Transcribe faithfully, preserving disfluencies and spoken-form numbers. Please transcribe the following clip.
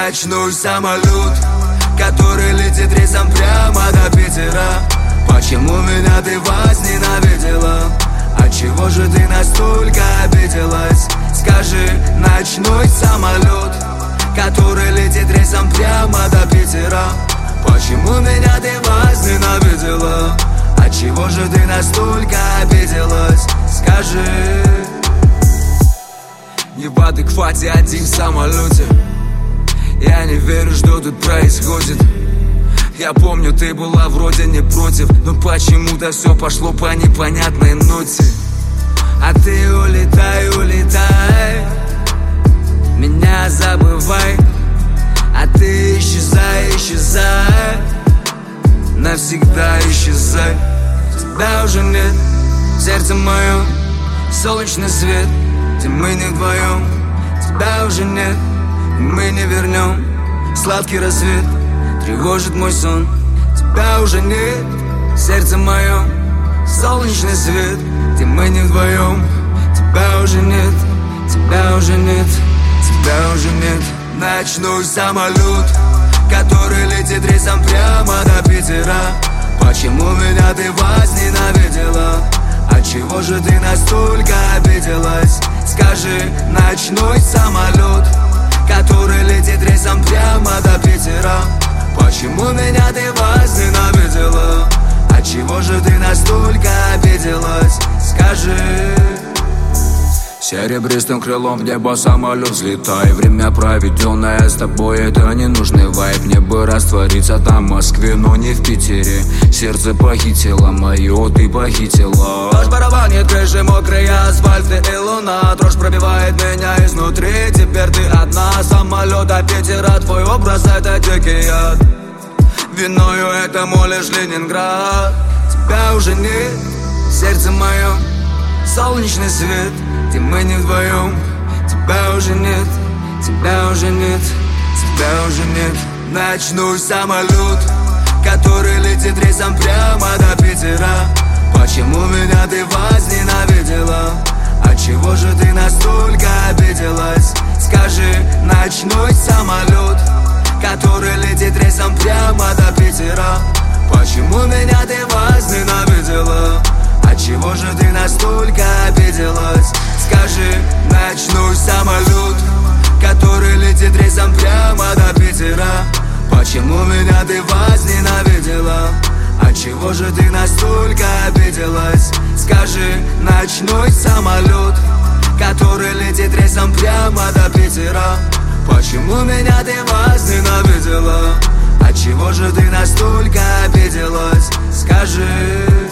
Ночной самолет, который летит рейсом прямо до Питера. Почему меня ты возненавидела? Отчего же ты настолько обиделась? Скажи, ночной самолет, который летит рейсом прямо до Питера. Почему меня ты возненавидела? Отчего же ты настолько обиделась? Скажи. Не в адеквате один в самолете. Я не верю, что тут происходит. Я помню, ты была вроде не против, но почему-то все пошло по непонятной ноте. А ты улетай, улетай, меня забывай. А ты исчезай, исчезай, навсегда исчезай. Тебя уже нет в сердце моем, солнечный свет, где мы не вдвоем. Тебя уже нет, и мы не вернем. Сладкий рассвет тревожит мой сон. Тебя уже нет в сердце моем, солнечный свет, где мы не вдвоем. Тебя уже нет, тебя уже нет, тебя уже нет. Ночной самолет, который летит рейсом прямо до Питера. Почему меня ты возненавидела? Отчего же ты настолько обиделась? Скажи, ночной самолет, который летит рейсом прямо до Питера. Почему меня ты возненавидела? Отчего же ты настолько обиделась? Скажи. Серебристым крылом в небо самолет взлетай. Время, проведенное с тобой, это ненужный вайб. Мне бы раствориться там в Москве, но не в Питере. Сердце похитило мое, ты похитила. Дождь барабанит крыши, мокрые асфальты и луна. Дрожь пробивает меня изнутри, теперь ты одна. Самолет до Питера, твой образ это дикий яд. Виною этому лишь Ленинград. Тебя уже нет в сердце моем, солнечный свет, где мы не вдвоем. Тебя уже нет, тебя уже нет, тебя уже нет. Ночной самолет, который летит рейсом прямо до Питера. Почему меня ты возненавидела? Отчего же ты настолько обиделась? Скажи, ночной самолет, который летит рейсом прямо до Питера. Почему меня ты возненавидела? Отчего же ты настолько обиделась? Скажи, ночной самолет, который летит рейсом прямо до Питера. Почему меня ты возненавидела? Отчего же ты настолько обиделась? Скажи, ночной самолет, который летит рейсом прямо до Питера. Почему меня ты возненавидела? Отчего же ты настолько обиделась? Скажи.